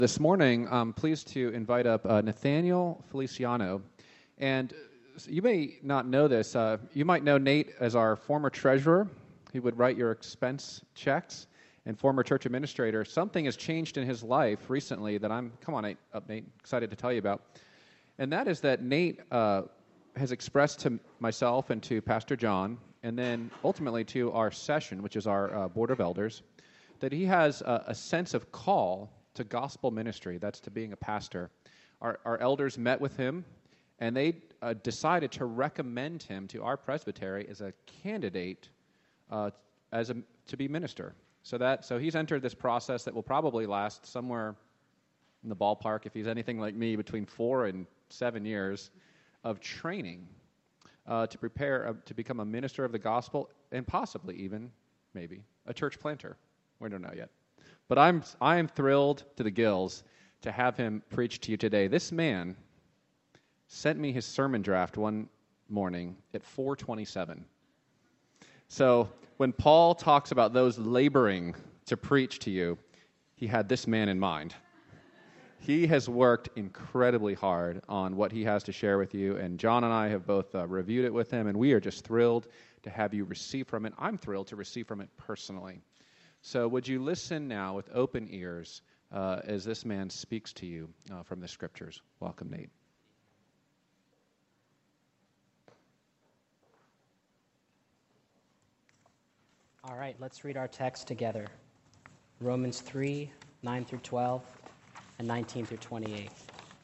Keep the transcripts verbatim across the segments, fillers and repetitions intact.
This morning, I'm pleased to invite up uh, Nathaniel Feliciano. And you may not know this. Uh, you might know Nate as our former treasurer. He would write your expense checks, and former church administrator. Something has changed in his life recently that I'm, come on, Nate, up, Nate, excited to tell you about. And that is that Nate uh, has expressed to myself and to Pastor John, and then ultimately to our session, which is our uh, Board of Elders, that he has a, a sense of call to gospel ministry. That's to being a pastor. Our, our elders met with him, and they uh, decided to recommend him to our presbytery as a candidate uh, as a to be minister. So that so he's entered this process that will probably last somewhere in the ballpark, if he's anything like me, between four and seven years of training uh, to prepare uh, to become a minister of the gospel, and possibly even, maybe, a church planter. We don't know yet. But I'm I am thrilled to the gills to have him preach to you today. This man sent me his sermon draft one morning at four twenty-seven. So when Paul talks about those laboring to preach to you, he had this man in mind. He has worked incredibly hard on what he has to share with you, and John and I have both uh, reviewed it with him, and we are just thrilled to have you receive from it. I'm thrilled to receive from it personally. So would you listen now with open ears uh, as this man speaks to you uh, from the Scriptures. Welcome, Nate. All right, let's read our text together. Romans three, nine through twelve, and nineteen through twenty-eight.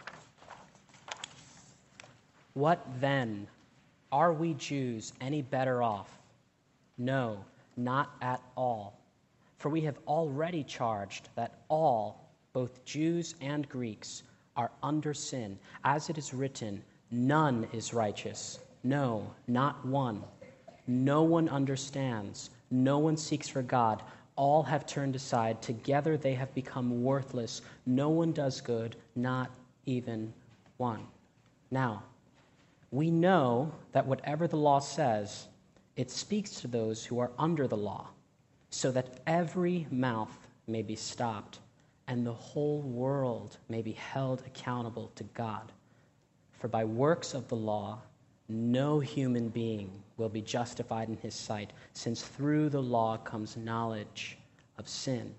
What then? Are we Jews any better off? No, not at all. For we have already charged that all, both Jews and Greeks, are under sin. As it is written, none is righteous. No, not one. No one understands. No one seeks for God. All have turned aside. Together they have become worthless. No one does good, not even one. Now, we know that whatever the law says, it speaks to those who are under the law, so that every mouth may be stopped and the whole world may be held accountable to God. For by works of the law, no human being will be justified in his sight, since through the law comes knowledge of sin.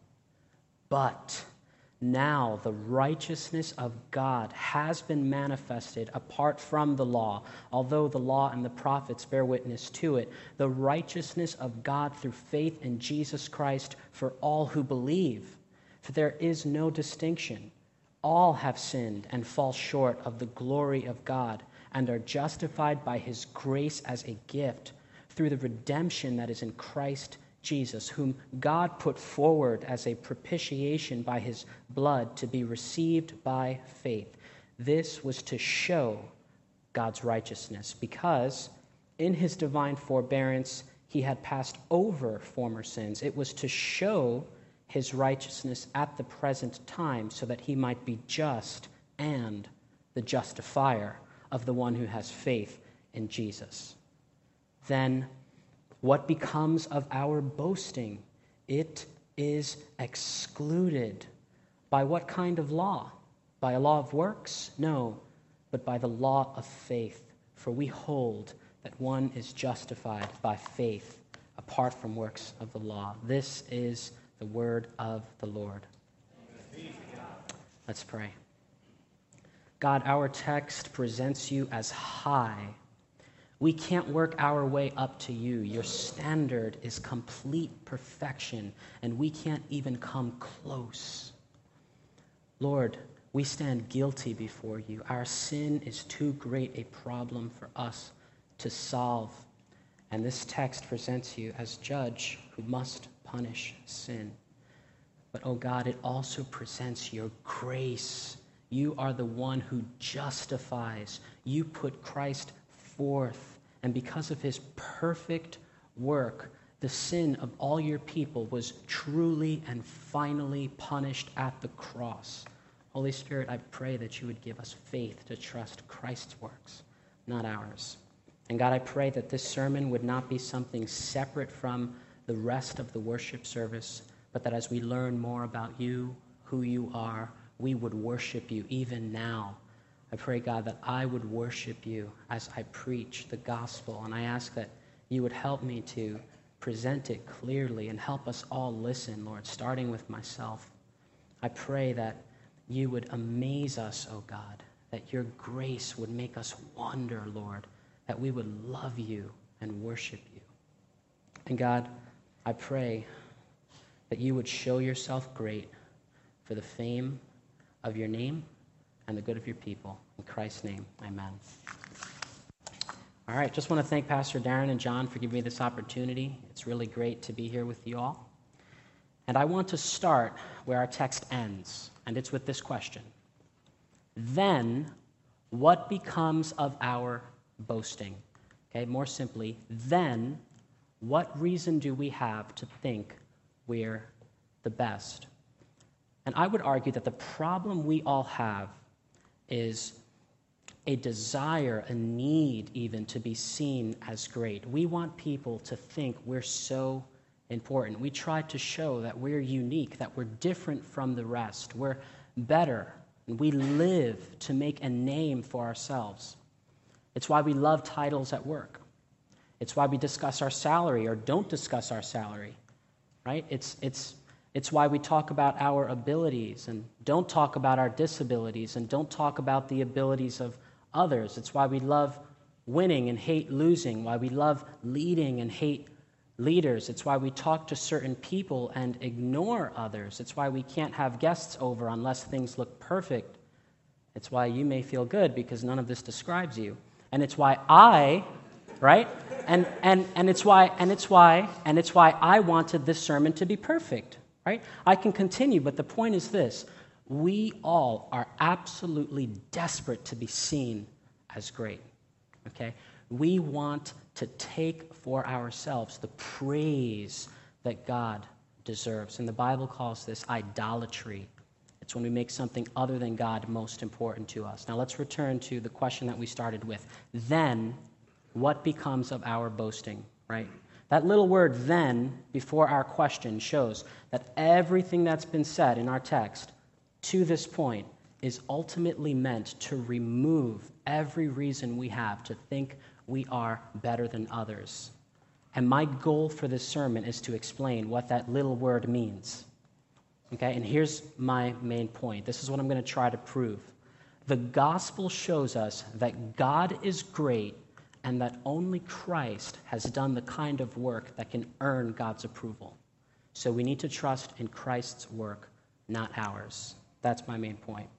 But now the righteousness of God has been manifested apart from the law, although the law and the prophets bear witness to it, the righteousness of God through faith in Jesus Christ for all who believe. For there is no distinction. All have sinned and fall short of the glory of God, and are justified by his grace as a gift through the redemption that is in Christ Jesus, whom God put forward as a propitiation by his blood to be received by faith. This was to show God's righteousness, because in his divine forbearance he had passed over former sins. It was to show his righteousness at the present time, so that he might be just and the justifier of the one who has faith in Jesus. Then what becomes of our boasting? It is excluded. By what kind of law? By a law of works? No, but by the law of faith. For we hold that one is justified by faith apart from works of the law. This is the word of the Lord. Let's pray. God, our text presents you as high. We can't work our way up to you. Your standard is complete perfection, and we can't even come close. Lord, we stand guilty before you. Our sin is too great a problem for us to solve, and this text presents you as judge who must punish sin. But, oh God, it also presents your grace. You are the one who justifies. You put Christ forth, and because of his perfect work, the sin of all your people was truly and finally punished at the cross. Holy Spirit, I pray that you would give us faith to trust Christ's works, not ours. And God, I pray that this sermon would not be something separate from the rest of the worship service, but that as we learn more about you, who you are, we would worship you even now. I pray, God, that I would worship you as I preach the gospel, and I ask that you would help me to present it clearly and help us all listen, Lord, starting with myself. I pray that you would amaze us, oh God, that your grace would make us wonder, Lord, that we would love you and worship you. And God, I pray that you would show yourself great for the fame of your name and the good of your people. In Christ's name, amen. All right, just want to thank Pastor Darren and John for giving me this opportunity. It's really great to be here with you all. And I want to start where our text ends, and it's with this question. Then, what becomes of our boasting? Okay, more simply, then, what reason do we have to think we're the best? And I would argue that the problem we all have is a desire, a need even, to be seen as great. We want people to think we're so important. We try to show that we're unique, that we're different from the rest. We're better. And we live to make a name for ourselves. It's why we love titles at work. It's why we discuss our salary or don't discuss our salary, right? It's, it's, it's why we talk about our abilities and don't talk about our disabilities and don't talk about the abilities of others. It's why we love winning and hate losing, why we love leading and hate leaders. It's why we talk to certain people and ignore others. It's why we can't have guests over unless things look perfect. It's why you may feel good because none of this describes you. And it's why I, right? And and and it's why and it's why and it's why I wanted this sermon to be perfect, right? I can continue, but the point is this. We all are absolutely desperate to be seen as great, okay? We want to take for ourselves the praise that God deserves. And the Bible calls this idolatry. It's when we make something other than God most important to us. Now let's return to the question that we started with. Then, what becomes of our boasting, right? That little word then before our question shows that everything that's been said in our text to this point is ultimately meant to remove every reason we have to think we are better than others. And my goal for this sermon is to explain what that little word means. Okay, and here's my main point. This is what I'm going to try to prove. The gospel shows us that God is great and that only Christ has done the kind of work that can earn God's approval. So we need to trust in Christ's work, not ours. That's my main point.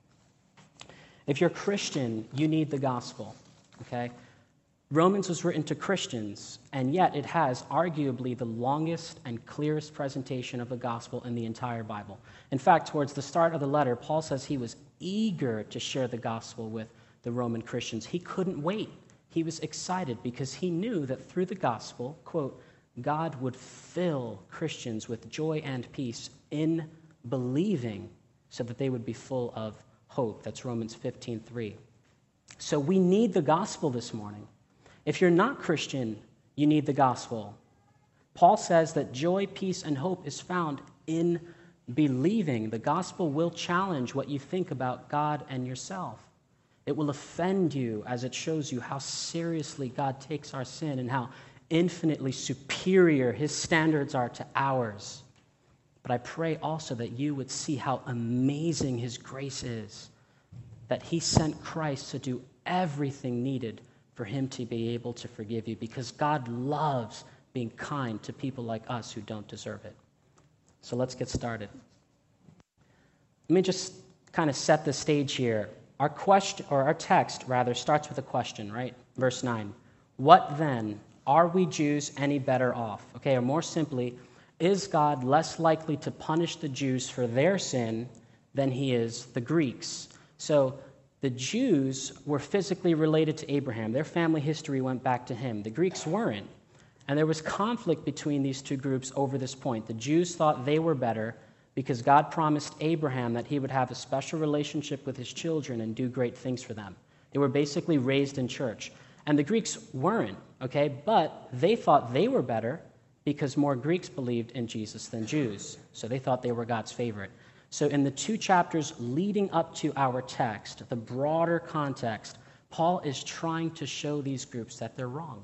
If you're Christian, you need the gospel, okay? Romans was written to Christians, and yet it has arguably the longest and clearest presentation of the gospel in the entire Bible. In fact, towards the start of the letter, Paul says he was eager to share the gospel with the Roman Christians. He couldn't wait. He was excited because he knew that through the gospel, quote, God would fill Christians with joy and peace in believing so that they would be full of hope. That's Romans fifteen three. So we need the gospel this morning. If you're not Christian, you need the gospel. Paul says that joy, peace, and hope is found in believing. The gospel will challenge what you think about God and yourself. It will offend you as it shows you how seriously God takes our sin and how infinitely superior his standards are to ours. But I pray also that you would see how amazing his grace is, that he sent Christ to do everything needed for him to be able to forgive you, because God loves being kind to people like us who don't deserve it. So let's get started. Let me just kind of set the stage here. Our question, or our text rather, starts with a question, right? Verse nine. What then? Are we Jews any better off? Okay, or more simply, is God less likely to punish the Jews for their sin than he is the Greeks? So the Jews were physically related to Abraham. Their family history went back to him. The Greeks weren't. And there was conflict between these two groups over this point. The Jews thought they were better because God promised Abraham that he would have a special relationship with his children and do great things for them. They were basically raised in church. And the Greeks weren't, okay? But they thought they were better because more Greeks believed in Jesus than Jews. So they thought they were God's favorite. So in the two chapters leading up to our text, the broader context, Paul is trying to show these groups that they're wrong.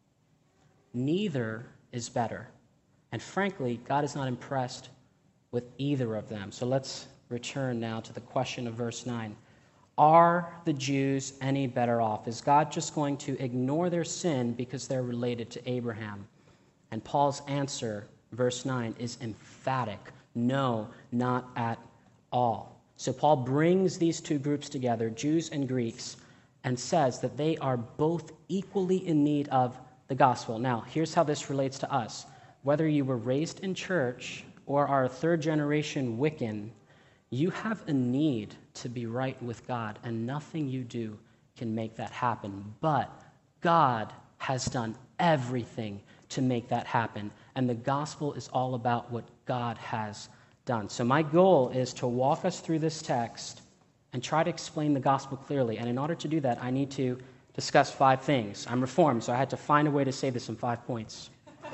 Neither is better. And frankly, God is not impressed with either of them. So let's return now to the question of verse nine. Are the Jews any better off? Is God just going to ignore their sin because they're related to Abraham? And Paul's answer, verse nine, is emphatic. No, not at all. So Paul brings these two groups together, Jews and Greeks, and says that they are both equally in need of the gospel. Now, here's how this relates to us. Whether you were raised in church or are a third-generation Wiccan, you have a need to be right with God, and nothing you do can make that happen. But God has done everything to make that happen, and the gospel is all about what God has done. So my goal is to walk us through this text and try to explain the gospel clearly. And in order to do that, I need to discuss five things. I'm Reformed, so I had to find a way to say this in five points.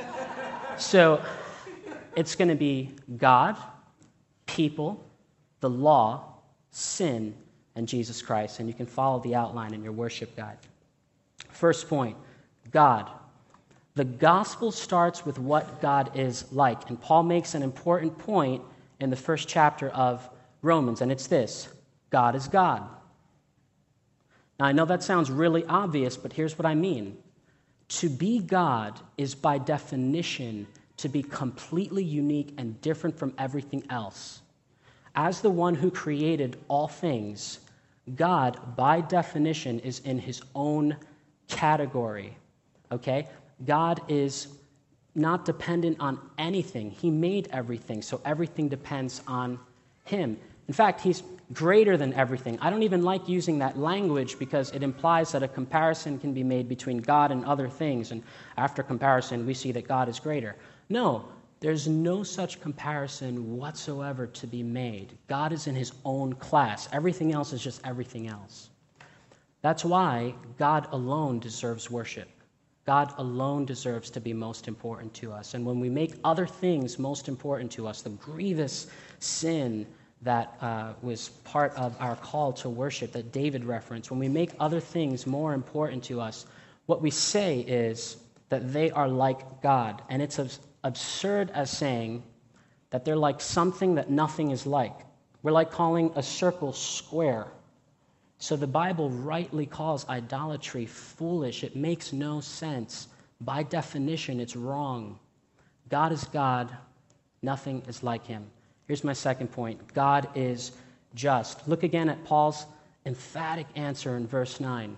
So it's going to be God, people, the law, sin, and Jesus Christ. And you can follow the outline in your worship guide. First point, God. The gospel starts with what God is like. And Paul makes an important point in the first chapter of Romans, and it's this: God is God. Now, I know that sounds really obvious, but here's what I mean. To be God is by definition to be completely unique and different from everything else. As the one who created all things, God, by definition, is in his own category, okay? God is not dependent on anything. He made everything, so everything depends on him. In fact, he's greater than everything. I don't even like using that language because it implies that a comparison can be made between God and other things, and after comparison, we see that God is greater. No, there's no such comparison whatsoever to be made. God is in his own class. Everything else is just everything else. That's why God alone deserves worship. God alone deserves to be most important to us. And when we make other things most important to us, the grievous sin that uh, was part of our call to worship that David referenced, when we make other things more important to us, what we say is that they are like God. And it's as absurd as saying that they're like something that nothing is like. We're like calling a circle square. So the Bible rightly calls idolatry foolish. It makes no sense. By definition, it's wrong. God is God. Nothing is like him. Here's my second point. God is just. Look again at Paul's emphatic answer in verse nine.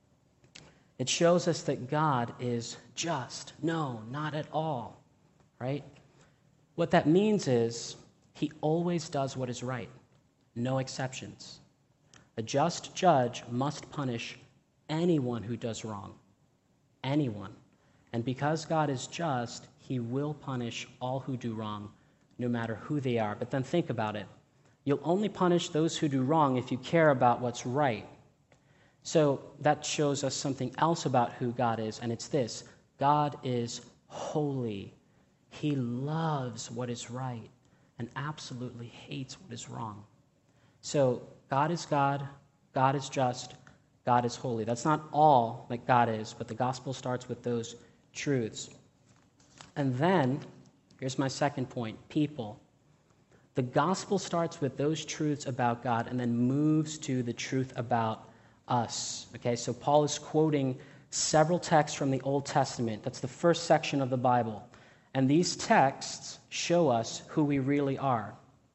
It shows us that God is just. No, not at all. Right? What that means is he always does what is right. No exceptions. A just judge must punish anyone who does wrong. Anyone. And because God is just, he will punish all who do wrong, no matter who they are. But then think about it. You'll only punish those who do wrong if you care about what's right. So that shows us something else about who God is, and it's this. God is holy. He loves what is right and absolutely hates what is wrong. So God is God, God is just, God is holy. That's not all that God is, but the gospel starts with those truths. And then, here's my second point, people. The gospel starts with those truths about God and then moves to the truth about us. Okay, so Paul is quoting several texts from the Old Testament. That's the first section of the Bible. And these texts show us who we really are.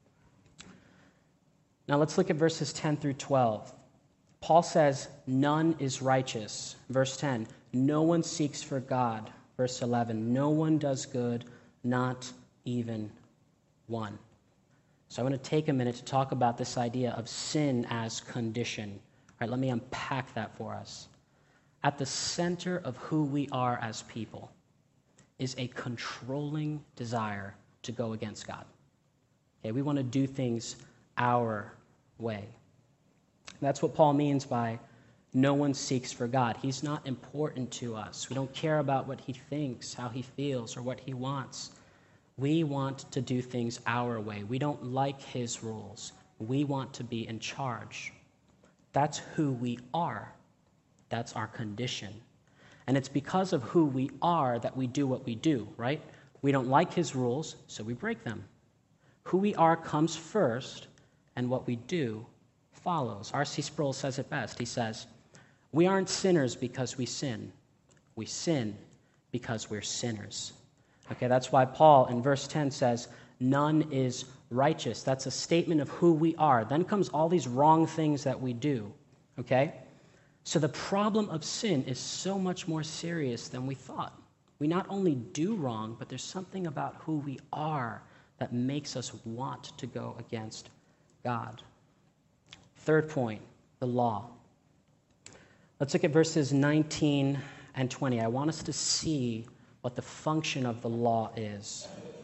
Now let's look at verses ten through twelve. Paul says, none is righteous. Verse ten, no one seeks for God. Verse eleven, no one does good, not even one. So I want to take a minute to talk about this idea of sin as condition. All right, let me unpack that for us. At the center of who we are as people is a controlling desire to go against God. Okay, we want to do things our way. That's what Paul means by no one seeks for God. He's not important to us. We don't care about what he thinks, how he feels, or what he wants. We want to do things our way. We don't like his rules. We want to be in charge. That's who we are. That's our condition. And it's because of who we are that we do what we do, right? We don't like his rules, so we break them. Who we are comes first, and what we do follows. R C Sproul says it best. He says, we aren't sinners because we sin. We sin because we're sinners. Okay, that's why Paul in verse ten says, none is righteous. That's a statement of who we are. Then comes all these wrong things that we do. Okay? So the problem of sin is so much more serious than we thought. We not only do wrong, but there's something about who we are that makes us want to go against God. Third point, the law. Let's look at verses nineteen and twenty. I want us to see what the function of the law is.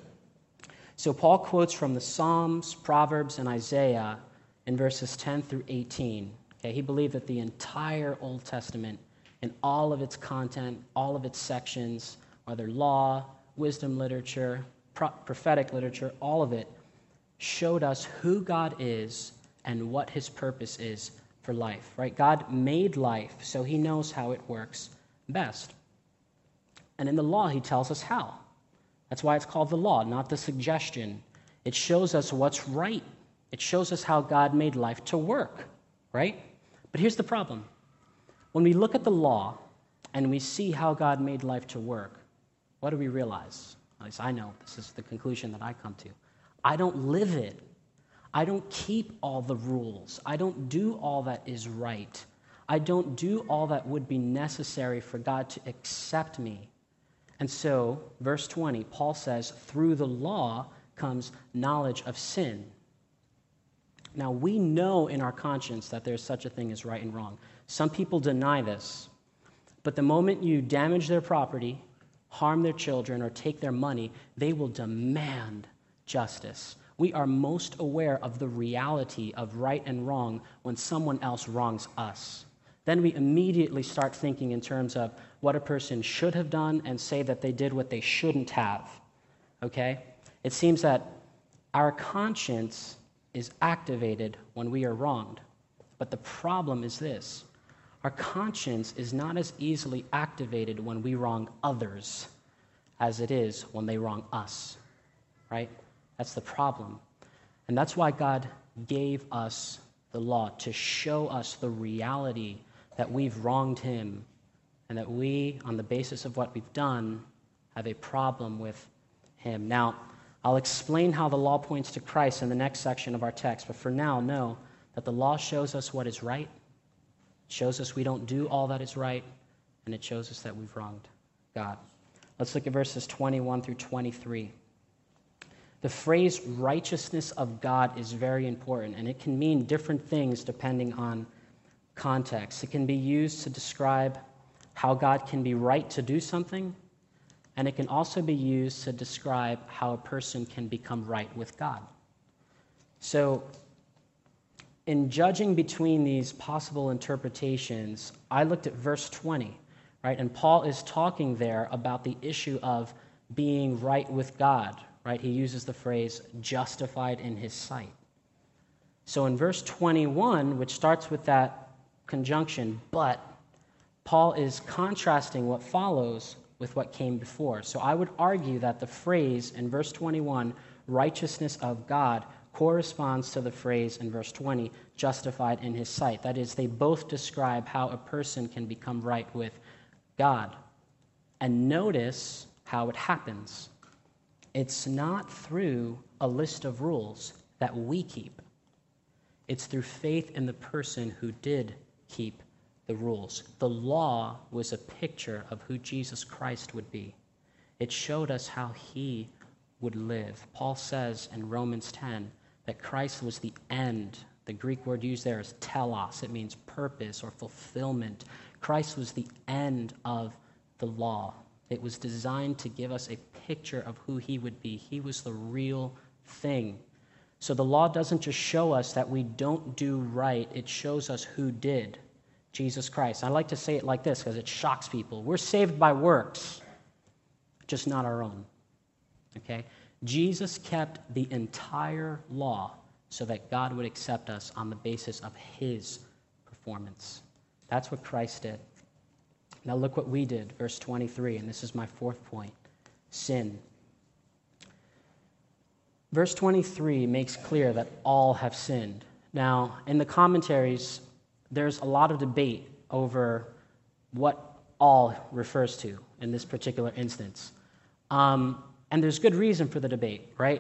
So Paul quotes from the Psalms, Proverbs, and Isaiah in verses ten through eighteen. Okay, he believed that the entire Old Testament, in all of its content, all of its sections, whether law, wisdom literature, pro- prophetic literature, all of it, showed us who God is and what his purpose is for life, right? God made life, so he knows how it works best. And in the law, he tells us how. That's why it's called the law, not the suggestion. It shows us what's right. It shows us how God made life to work, right? But here's the problem. When we look at the law and we see how God made life to work, what do we realize? At least I know this is the conclusion that I come to. I don't live it. I don't keep all the rules. I don't do all that is right. I don't do all that would be necessary for God to accept me. And so, verse twenty, Paul says, through the law comes knowledge of sin. Now, we know in our conscience that there's such a thing as right and wrong. Some people deny this. But the moment you damage their property, harm their children, or take their money, they will demand justice. We are most aware of the reality of right and wrong when someone else wrongs us. Then we immediately start thinking in terms of what a person should have done and say that they did what they shouldn't have. Okay? It seems that our conscience is activated when we are wronged. But the problem is this. Our conscience is not as easily activated when we wrong others as it is when they wrong us. Right? That's the problem. And that's why God gave us the law, to show us the reality that we've wronged him and that we, on the basis of what we've done, have a problem with him. Now, I'll explain how the law points to Christ in the next section of our text, but for now, know that the law shows us what is right, it shows us we don't do all that is right, and it shows us that we've wronged God. Let's look at verses twenty-one through twenty-three. The phrase righteousness of God is very important, and it can mean different things depending on context. It can be used to describe how God can be right to do something, and it can also be used to describe how a person can become right with God. So, in judging between these possible interpretations, I looked at verse twenty, right? And Paul is talking there about the issue of being right with God, right? He uses the phrase justified in his sight. So in verse twenty-one, which starts with that conjunction, but, Paul is contrasting what follows with what came before. So I would argue that the phrase in verse twenty-one, righteousness of God, corresponds to the phrase in verse twenty, justified in his sight. That is, they both describe how a person can become right with God. And notice how it happens. It's not through a list of rules that we keep. It's through faith in the person who did keep the rules. The law was a picture of who Jesus Christ would be. It showed us how he would live. Paul says in Romans ten that Christ was the end. The Greek word used there is telos. It means purpose or fulfillment. Christ was the end of the law. It was designed to give us a picture of who he would be. He was the real thing. So the law doesn't just show us that we don't do right. It shows us who did. Jesus Christ. I like to say it like this because it shocks people. We're saved by works, just not our own. Okay? Jesus kept the entire law so that God would accept us on the basis of his performance. That's what Christ did. Now look what we did, verse twenty-three, and this is my fourth point, sin. Verse twenty-three makes clear that all have sinned. Now, in the commentaries, there's a lot of debate over what all refers to in this particular instance. Um, and there's good reason for the debate, right?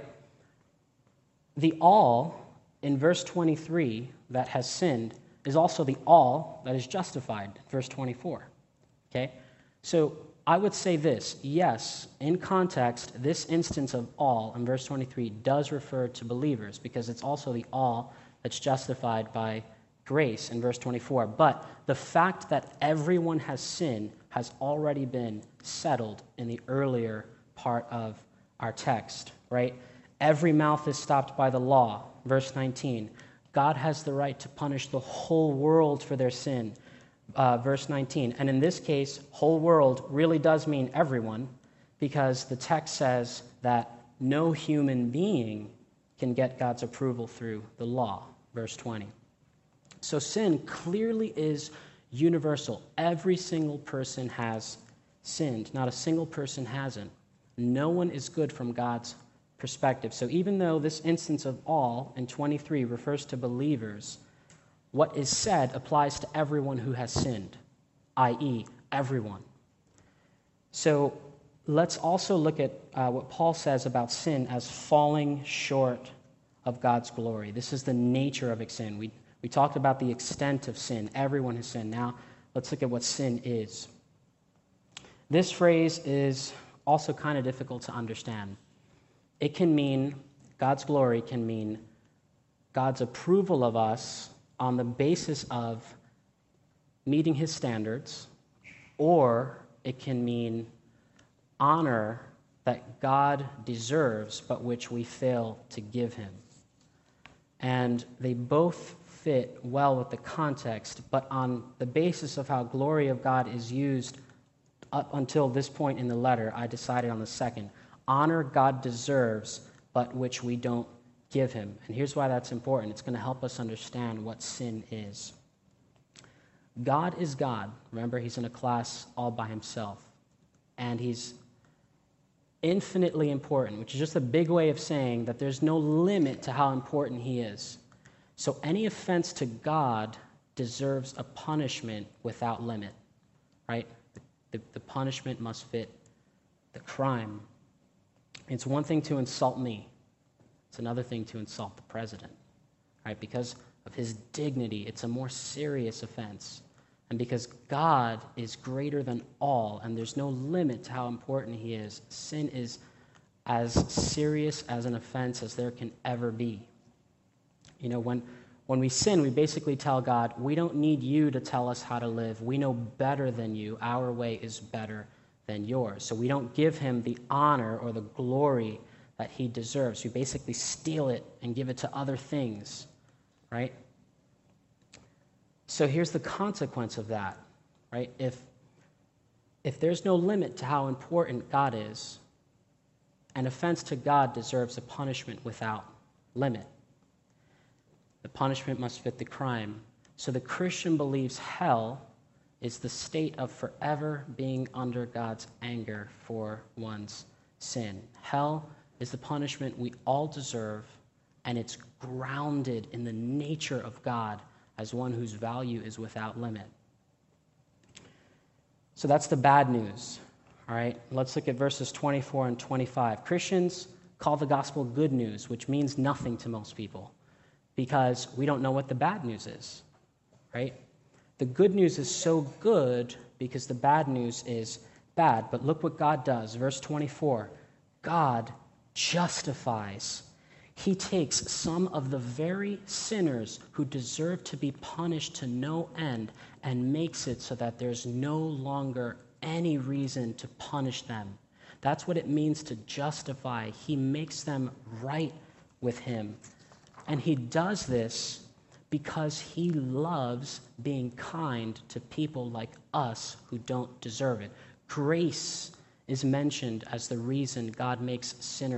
The all in verse twenty-three that has sinned is also the all that is justified, verse twenty-four. Okay? So I would say this, yes, in context, this instance of all in verse twenty-three does refer to believers because it's also the all that's justified by grace in verse twenty-four. But the fact that everyone has sinned has already been settled in the earlier part of our text, right? Every mouth is stopped by the law, verse nineteen. God has the right to punish the whole world for their sin, uh, verse nineteen. And in this case, whole world really does mean everyone because the text says that no human being can get God's approval through the law, verse twenty. So sin clearly is universal. Every single person has sinned. Not a single person hasn't. No one is good from God's perspective. So even though this instance of all in twenty-three refers to believers, what is said applies to everyone who has sinned, that is, everyone. So let's also look at uh, what Paul says about sin as falling short of God's glory. This is the nature of sin. We, we talked about the extent of sin. Everyone has sinned. Now let's look at what sin is. This phrase is also kind of difficult to understand. It can mean, God's glory can mean God's approval of us on the basis of meeting his standards, or it can mean honor that God deserves but which we fail to give him. And they both fit well with the context, but on the basis of how glory of God is used up until this point in the letter, I decided on the second. Honor God deserves, but which we don't give him. And here's why that's important. It's going to help us understand what sin is. God is God. Remember, he's in a class all by himself. And he's infinitely important, which is just a big way of saying that there's no limit to how important he is. So any offense to God deserves a punishment without limit, right? The, the punishment must fit the crime. It's one thing to insult me. It's another thing to insult the president, right? Because of his dignity, it's a more serious offense. And because God is greater than all, and there's no limit to how important he is, sin is as serious as an offense as there can ever be. You know, when, when we sin, we basically tell God, we don't need you to tell us how to live. We know better than you. Our way is better than yours. So we don't give him the honor or the glory that he deserves. We basically steal it and give it to other things, right? So here's the consequence of that, right? If, if there's no limit to how important God is, an offense to God deserves a punishment without limit. The punishment must fit the crime. So the Christian believes hell is the state of forever being under God's anger for one's sin. Hell is the punishment we all deserve, and it's grounded in the nature of God as one whose value is without limit. So that's the bad news, all right? Let's look at verses twenty-four and twenty-five. Christians call the gospel good news, which means nothing to most people because we don't know what the bad news is, right? The good news is so good because the bad news is bad. But look what God does. Verse twenty-four, God justifies. He takes some of the very sinners who deserve to be punished to no end and makes it so that there's no longer any reason to punish them. That's what it means to justify. He makes them right with him. And he does this because he loves being kind to people like us who don't deserve it. Grace is mentioned as the reason God makes sinners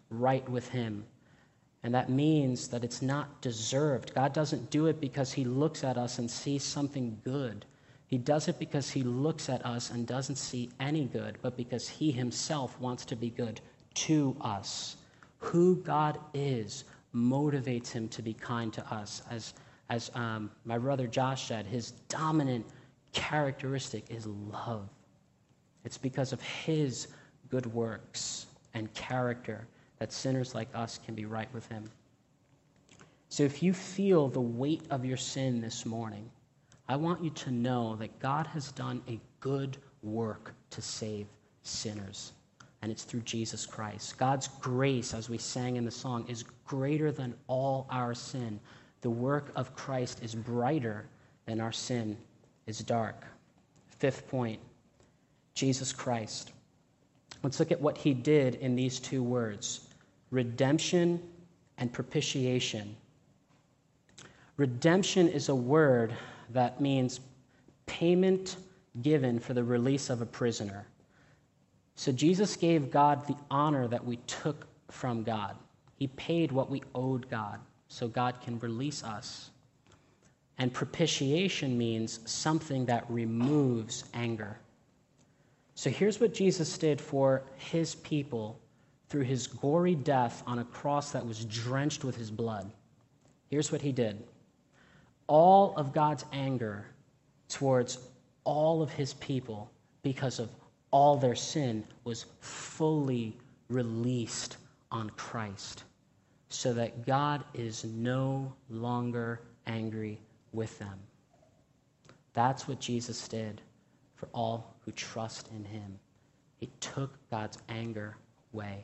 right with him. And that means that it's not deserved. God doesn't do it because he looks at us and sees something good. He does it because he looks at us and doesn't see any good, but because he himself wants to be good to us. Who God is motivates him to be kind to us. As, as um, my brother Josh said, his dominant characteristic is love. It's because of his good works and character that sinners like us can be right with him. So if you feel the weight of your sin this morning, I want you to know that God has done a good work to save sinners, and it's through Jesus Christ. God's grace, as we sang in the song, is greater than all our sin. The work of Christ is brighter than our sin is dark. Fifth point, Jesus Christ. Let's look at what he did in these two words, redemption and propitiation. Redemption is a word that means payment given for the release of a prisoner. So Jesus gave God the honor that we took from God. He paid what we owed God so God can release us. And propitiation means something that removes anger. So here's what Jesus did for his people through his gory death on a cross that was drenched with his blood. Here's what he did. All of God's anger towards all of his people because of all their sin was fully released on Christ, so that God is no longer angry with them. That's what Jesus did for all who trust in him. He took God's anger away.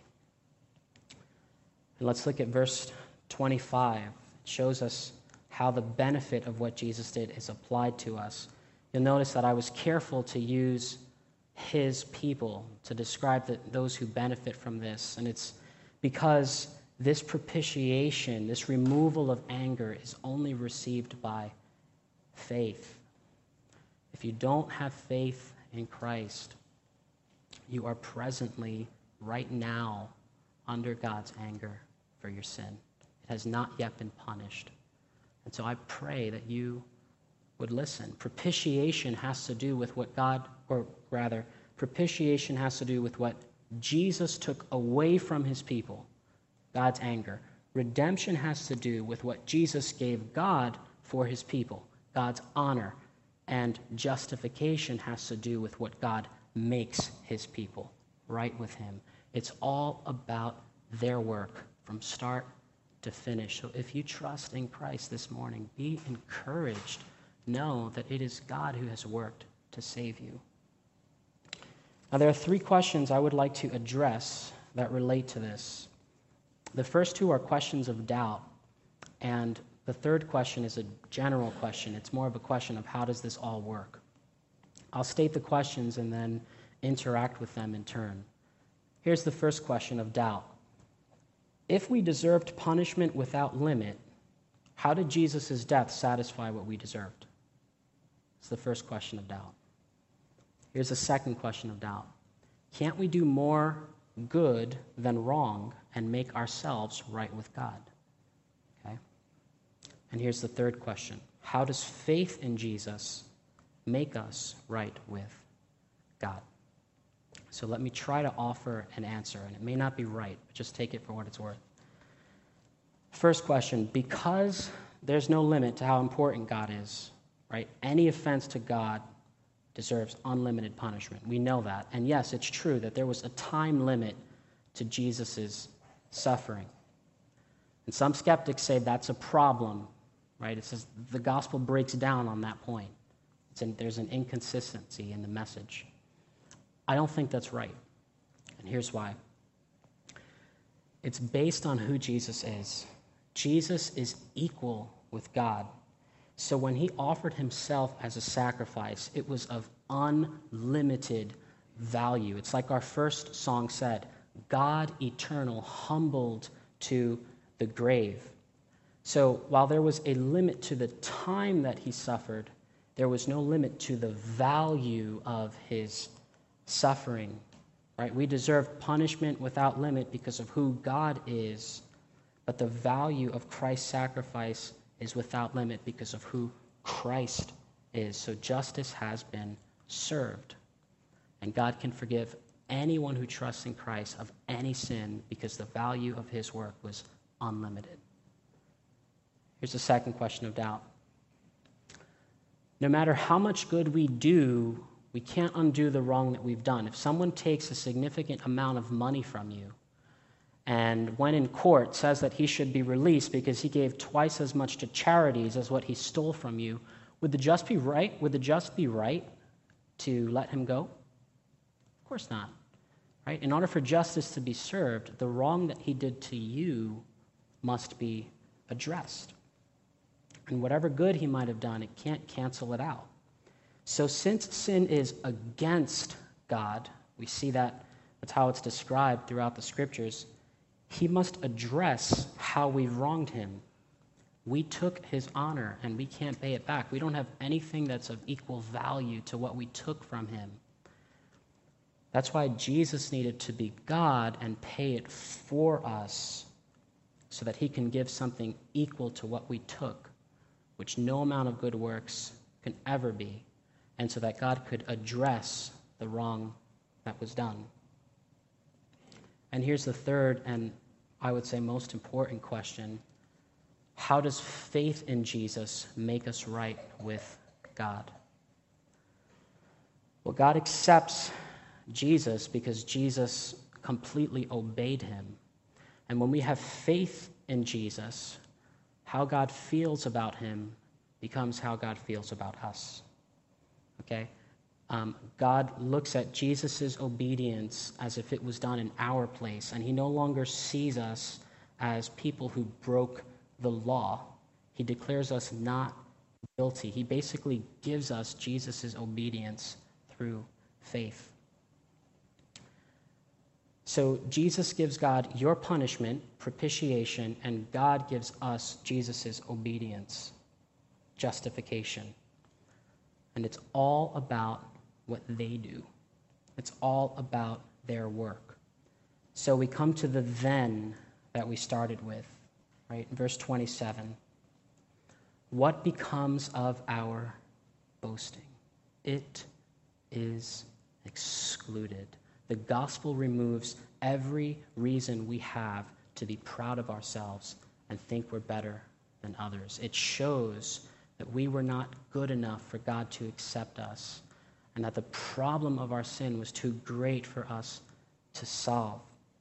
And let's look at verse twenty-five. It shows us how the benefit of what Jesus did is applied to us. You'll notice that I was careful to use his people to describe the, those who benefit from this. And it's because this propitiation, this removal of anger, is only received by faith. If you don't have faith in Christ, you are presently, right now, under God's anger for your sin. It has not yet been punished. And so I pray that you would listen. Propitiation has to do with what God, or rather, propitiation has to do with what Jesus took away from his people, God's anger. Redemption has to do with what Jesus gave God for his people, God's honor. And justification has to do with what God makes his people right with him. It's all about their work from start to finish. So if you trust in Christ this morning, be encouraged. Know that it is God who has worked to save you. Now, there are three questions I would like to address that relate to this. The first two are questions of doubt, and the third question is a general question. It's more of a question of how does this all work? I'll state the questions and then interact with them in turn. Here's the first question of doubt. If we deserved punishment without limit, how did Jesus' death satisfy what we deserved? It's the first question of doubt. Here's the second question of doubt. Can't we do more good than wrong and make ourselves right with God? Okay? And here's the third question. How does faith in Jesus make us right with God? So let me try to offer an answer, and it may not be right, but just take it for what it's worth. First question, because there's no limit to how important God is, right? Any offense to God deserves unlimited punishment. We know that. And yes, it's true that there was a time limit to Jesus' suffering. And some skeptics say that's a problem, right? It says the gospel breaks down on that point. It's an, there's an inconsistency in the message. I don't think that's right. And here's why. It's based on who Jesus is. Jesus is equal with God. So when he offered himself as a sacrifice, it was of unlimited value. It's like our first song said, God eternal, humbled to the grave. So while there was a limit to the time that he suffered, there was no limit to the value of his suffering. right? We deserve punishment without limit because of who God is, but the value of Christ's sacrifice is without limit because of who Christ is. So justice has been served. And God can forgive anyone who trusts in Christ of any sin because the value of his work was unlimited. Here's the second question of doubt. No matter how much good we do, we can't undo the wrong that we've done. If someone takes a significant amount of money from you and when in court says that he should be released because he gave twice as much to charities as what he stole from you, would the just be right? Would the just be right to let him go? Of course not. Right? In order for justice to be served, the wrong that he did to you must be addressed. And whatever good he might have done, it can't cancel it out. So since sin is against God, we see that that's how it's described throughout the scriptures, he must address how we've wronged him. We took his honor and we can't pay it back. We don't have anything that's of equal value to what we took from him. That's why Jesus needed to be God and pay it for us so that he can give something equal to what we took, which no amount of good works can ever be, and so that God could address the wrong that was done. And here's the third, and I would say most important question. How does faith in Jesus make us right with God? Well, God accepts Jesus because Jesus completely obeyed him. And when we have faith in Jesus, how God feels about him becomes how God feels about us. Okay? Um, God looks at Jesus' obedience as if it was done in our place, and he no longer sees us as people who broke the law. He declares us not guilty. He basically gives us Jesus' obedience through faith. So Jesus gives God your punishment, propitiation, and God gives us Jesus' obedience, justification. And it's all about what they do. It's all about their work. So we come to the then that we started with, right? In verse twenty-seven. What becomes of our boasting? It is excluded. The gospel removes every reason we have to be proud of ourselves and think we're better than others. It shows that we were not good enough for God to accept us, and that the problem of our sin was too great for us to solve.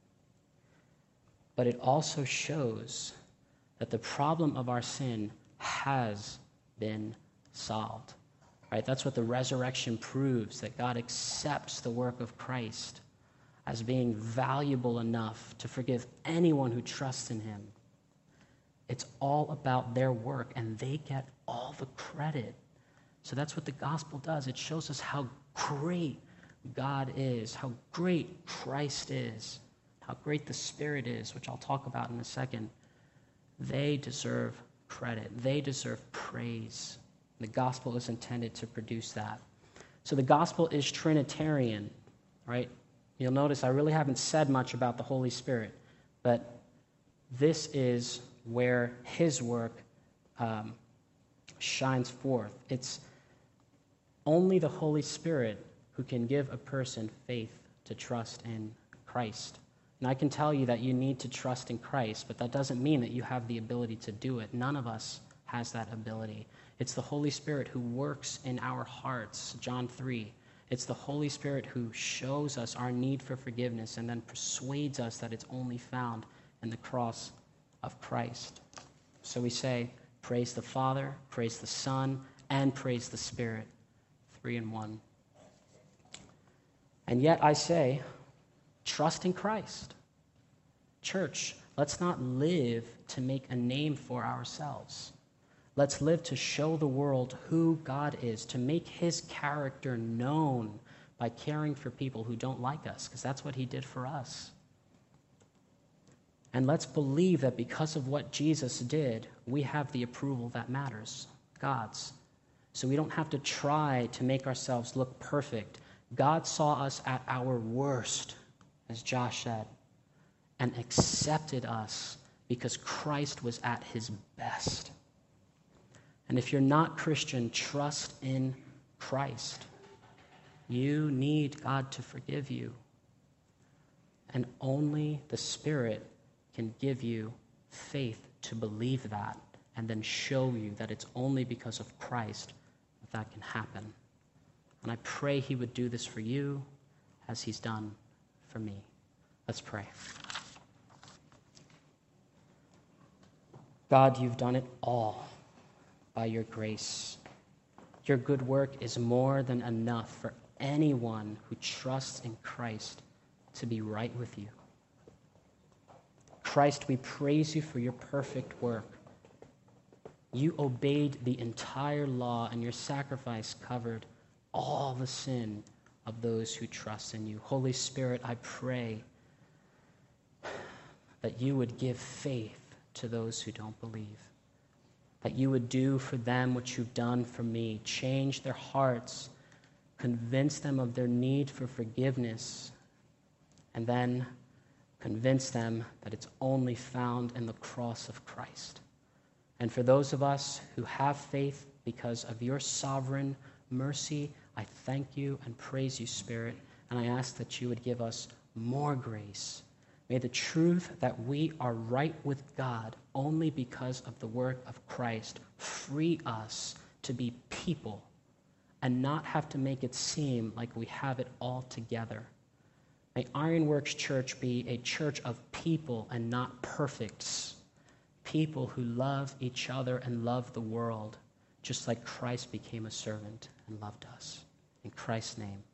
But it also shows that the problem of our sin has been solved. Right? That's what the resurrection proves, that God accepts the work of Christ as being valuable enough to forgive anyone who trusts in him. It's all about their work, and they get all the credit. So that's what the gospel does. It shows us how great God is, how great Christ is, how great the Spirit is, which I'll talk about in a second. They deserve credit. They deserve praise. The gospel is intended to produce that. So the gospel is Trinitarian, right? You'll notice I really haven't said much about the Holy Spirit, but this is where his work um, shines forth. It's only the Holy Spirit who can give a person faith to trust in Christ. And I can tell you that you need to trust in Christ, but that doesn't mean that you have the ability to do it. None of us has that ability. It's the Holy Spirit who works in our hearts, John three. It's the Holy Spirit who shows us our need for forgiveness and then persuades us that it's only found in the cross of Christ. So we say, praise the Father, praise the Son, and praise the Spirit, three in one. And yet I say, trust in Christ. Church, let's not live to make a name for ourselves. Let's live to show the world who God is, to make his character known by caring for people who don't like us, because that's what he did for us. And let's believe that because of what Jesus did, we have the approval that matters, God's. So we don't have to try to make ourselves look perfect. God saw us at our worst as Josh said, and accepted us because Christ was at his best. And if you're not Christian, trust in Christ. You need God to forgive you. And only the Spirit can give you faith to believe that and then show you that it's only because of Christ that that can happen. And I pray he would do this for you as he's done for me. Let's pray. God, you've done it all by your grace. Your good work is more than enough for anyone who trusts in Christ to be right with you. Christ, we praise you for your perfect work. You obeyed the entire law, and your sacrifice covered all the sin of those who trust in you. Holy Spirit, I pray that you would give faith to those who don't believe, that you would do for them what you've done for me, change their hearts, convince them of their need for forgiveness, and then convince them that it's only found in the cross of Christ. And for those of us who have faith because of your sovereign mercy, I thank you and praise you, Spirit, and I ask that you would give us more grace. May the truth that we are right with God only because of the work of Christ free us to be people and not have to make it seem like we have it all together. May Ironworks Church be a church of people and not perfects, people who love each other and love the world, just like Christ became a servant and loved us. In Christ's name.